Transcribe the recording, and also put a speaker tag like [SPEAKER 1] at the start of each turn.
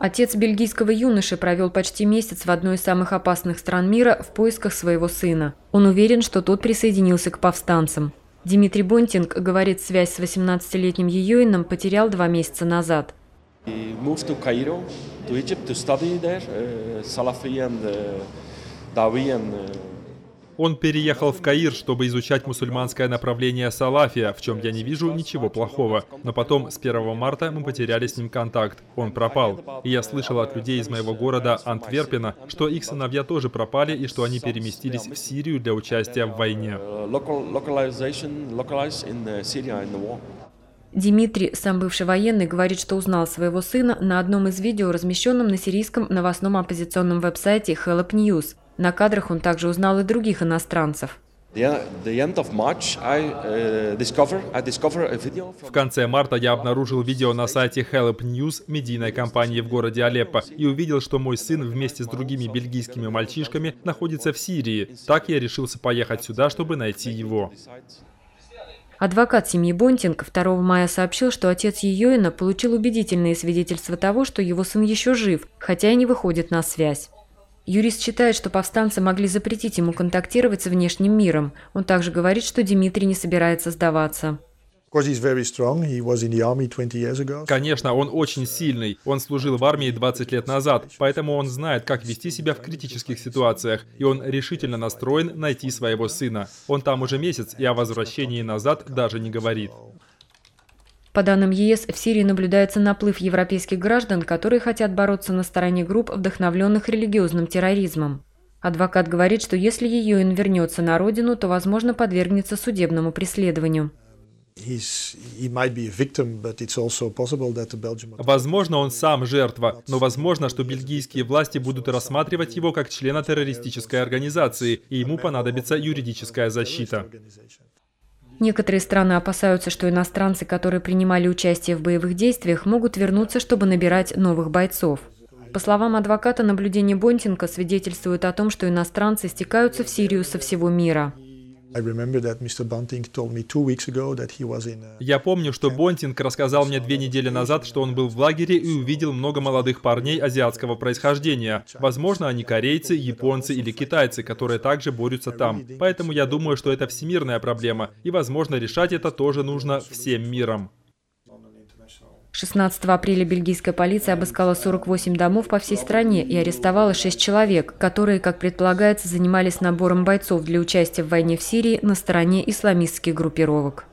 [SPEAKER 1] Отец бельгийского юноши провел почти месяц в одной из самых опасных стран мира в поисках своего сына. Он уверен, что тот присоединился к повстанцам. Димитрий Бонтинг говорит, связь с 18-летним Йеюином потерял 2 месяца назад.
[SPEAKER 2] Он переехал в Каир, чтобы изучать мусульманское направление салафия, в чем я не вижу ничего плохого. Но потом, с 1 марта, мы потеряли с ним контакт. Он пропал. И я слышал от людей из моего города Антверпена, что их сыновья тоже пропали и что они переместились в Сирию для участия в войне.
[SPEAKER 1] Димитрий, сам бывший военный, говорит, что узнал своего сына на одном из видео, размещенном на сирийском новостном оппозиционном веб-сайте Help News. На кадрах он также узнал и других иностранцев.
[SPEAKER 2] В конце марта я обнаружил видео на сайте Help News, медийной компании в городе Алеппо, и увидел, что мой сын вместе с другими бельгийскими мальчишками находится в Сирии. Так я решился поехать сюда, чтобы найти его.
[SPEAKER 1] Адвокат семьи Бонтинг 2 мая сообщил, что отец Йеюина получил убедительные свидетельства того, что его сын еще жив, хотя и не выходит на связь. Юрист считает, что повстанцы могли запретить ему контактировать с внешним миром. Он также говорит, что Димитрий не собирается сдаваться.
[SPEAKER 2] Конечно, он очень сильный. Он служил в армии 20 лет назад, поэтому он знает, как вести себя в критических ситуациях, и он решительно настроен найти своего сына. Он там уже месяц, и о возвращении назад даже не говорит.
[SPEAKER 1] По данным ЕС, в Сирии наблюдается наплыв европейских граждан, которые хотят бороться на стороне групп, вдохновленных религиозным терроризмом. Адвокат говорит, что если Йеюин вернется на родину, то, возможно, подвергнется судебному преследованию.
[SPEAKER 2] Возможно, он сам жертва, но возможно, что бельгийские власти будут рассматривать его как члена террористической организации, и ему понадобится юридическая защита.
[SPEAKER 1] Некоторые страны опасаются, что иностранцы, которые принимали участие в боевых действиях, могут вернуться, чтобы набирать новых бойцов. По словам адвоката, наблюдения Бонтинга свидетельствуют о том, что иностранцы стекаются в Сирию со всего мира.
[SPEAKER 2] Я помню, что Бонтинг рассказал мне 2 недели назад, что он был в лагере и увидел много молодых парней азиатского происхождения. Возможно, они корейцы, японцы или китайцы, которые также борются там. Поэтому я думаю, что это всемирная проблема, и, возможно, решать это тоже нужно всем миром.
[SPEAKER 1] 16 апреля бельгийская полиция обыскала 48 домов по всей стране и арестовала 6 человек, которые, как предполагается, занимались набором бойцов для участия в войне в Сирии на стороне исламистских группировок.